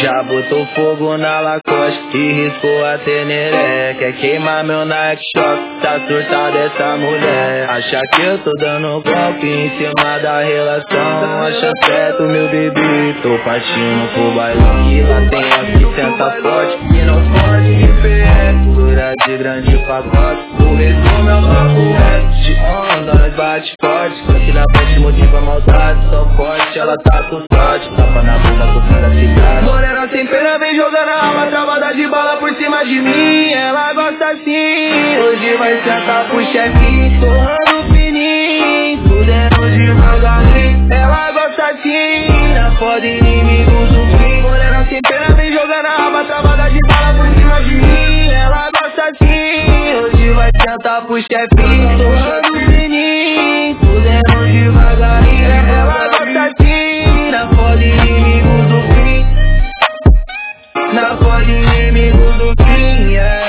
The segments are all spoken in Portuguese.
Já botou fogo na Lacoste e riscou a Teneré. Quer queimar meu Nike Shock, tá surtada essa mulher. Acha que eu tô dando golpe em cima da relação. Acha certo, meu bebê, tô partindo pro bailão. E lá tem as que senta forte e não pode IPS. Dura de grande pacote, o resumo é o papo reto. De onda, nós bate forte, só que na frente motiva a maldade. Só forte, ela tá com sorte, tapa na bunda com cada cidade. Morena sem pena vem jogando a alma travada de bala por cima de mim. Ela gosta assim, hoje vai sentar pro chefe. Torrando fininho, fudendo devagarinho. Ela gosta assim, na foda inimigos do fim. Morena sem pena vem jogando a alma travada de bala por cima de mim. Ela gosta assim, hoje vai sentar pro chefe. Torrando fininho, fudendo devagarinho. Ela gosta assim, na foda inimigos do fim. Na foda inimigos do fim,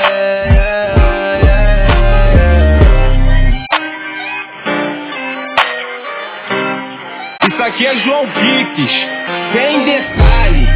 Isso aqui é João Pix, sem detalhe.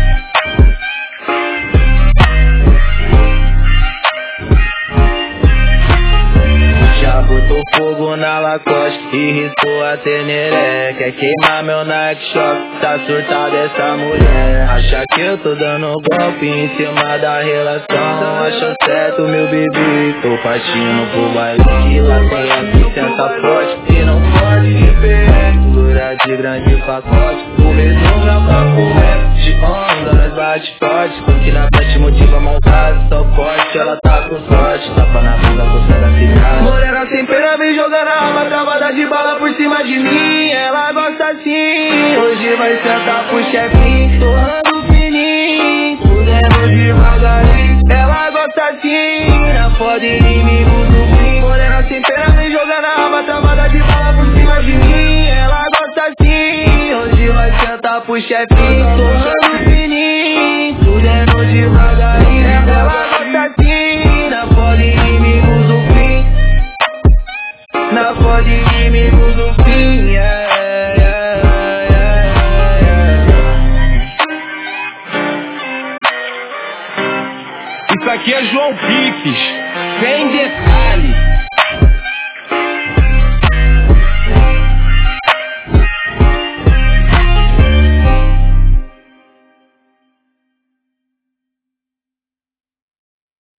Já botou fogo na Lacoste e riscou a Teneré. Quer queimar meu Nike Shock, tá surtada essa mulher. Acha que eu tô dando golpe em cima da relação. Acha certo, meu bebê, tô partindo pro bailão. E lá tem a que senta forte e não pode IPS. Dura de grande pacote, o resumo é o papo reto. De onda, nós bate forte, porque na frente motiva a maldade. Só forte, ela tá com sorte, tapa na bunda com cada cidade. Morena sem pena vem jogando a alma travada de bala por cima de mim. Ela gosta assim, hoje vai sentar pro chefinho. Torrando fininho, fudendo devagarinho. Ela gosta assim, na foda inimigos do fim. Morena sem pena vem jogando a alma travada de bala por cima de mim. Ela gosta assim, hoje vai sentar pro chefinho. Torrando fininho, fudendo devagarinho. Ela gosta assim, na foda inimigos do fim. Na foda inimigos do fim, Isso aqui é João Pix, sem detalhe.